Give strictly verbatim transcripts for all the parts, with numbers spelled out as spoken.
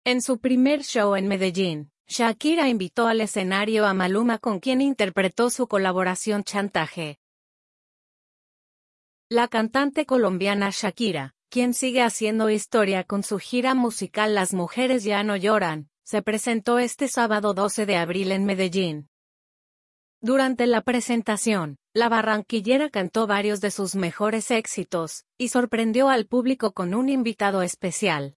En su primer show en Medellín, Shakira invitó al escenario a Maluma, con quien interpretó su colaboración Chantaje. La cantante colombiana Shakira, quien sigue haciendo historia con su gira musical Las Mujeres Ya No Lloran, se presentó este sábado doce de abril en Medellín. Durante la presentación, la barranquillera cantó varios de sus mejores éxitos, y sorprendió al público con un invitado especial.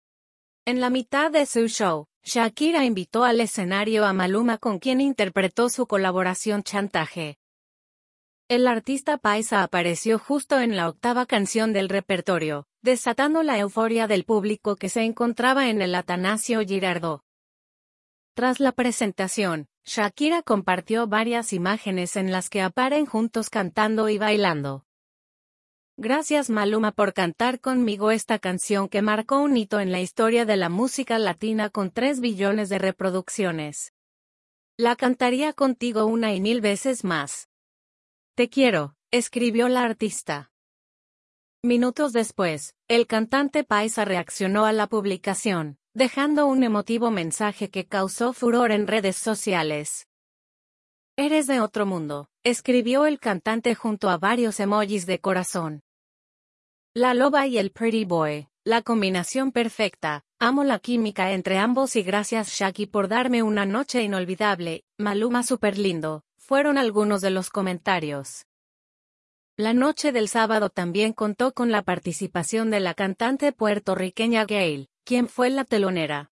En la mitad de su show, Shakira invitó al escenario a Maluma, con quien interpretó su colaboración Chantaje. El artista paisa apareció justo en la octava canción del repertorio, desatando la euforia del público que se encontraba en el Atanasio Girardot. Tras la presentación, Shakira compartió varias imágenes en las que aparecen juntos cantando y bailando. Gracias Maluma por cantar conmigo esta canción que marcó un hito en la historia de la música latina con tres billones de reproducciones. La cantaría contigo una y mil veces más. Te quiero, escribió la artista. Minutos después, el cantante paisa reaccionó a la publicación, dejando un emotivo mensaje que causó furor en redes sociales. Eres de otro mundo, escribió el cantante junto a varios emojis de corazón. La loba y el pretty boy, la combinación perfecta, amo la química entre ambos y gracias Shaki por darme una noche inolvidable, Maluma super lindo, fueron algunos de los comentarios. La noche del sábado también contó con la participación de la cantante puertorriqueña Gayle, quien fue la telonera.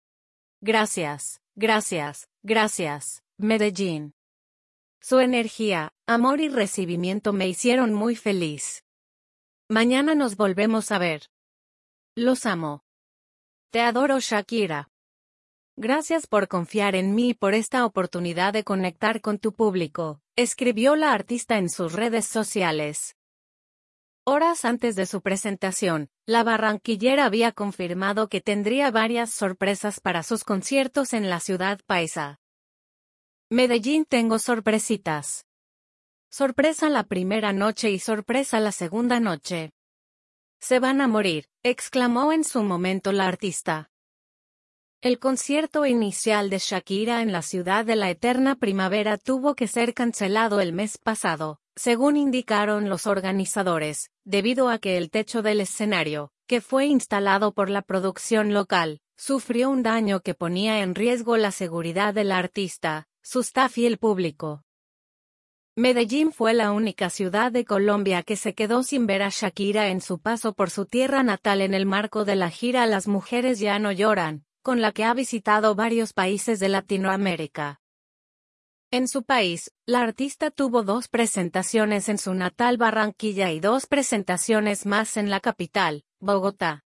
Gracias, gracias, gracias, Medellín. Su energía, amor y recibimiento me hicieron muy feliz. Mañana nos volvemos a ver. Los amo. Te adoro Shakira. Gracias por confiar en mí y por esta oportunidad de conectar con tu público, escribió la artista en sus redes sociales. Horas antes de su presentación, la barranquillera había confirmado que tendría varias sorpresas para sus conciertos en la ciudad paisa. Medellín, tengo sorpresitas. Sorpresa la primera noche y sorpresa la segunda noche. Se van a morir, exclamó en su momento la artista. El concierto inicial de Shakira en la ciudad de la eterna primavera tuvo que ser cancelado el mes pasado, según indicaron los organizadores, debido a que el techo del escenario, que fue instalado por la producción local, sufrió un daño que ponía en riesgo la seguridad de la artista, su staff y el público. Medellín fue la única ciudad de Colombia que se quedó sin ver a Shakira en su paso por su tierra natal en el marco de la gira Las Mujeres Ya No Lloran, con la que ha visitado varios países de Latinoamérica. En su país, la artista tuvo dos presentaciones en su natal Barranquilla y dos presentaciones más en la capital, Bogotá.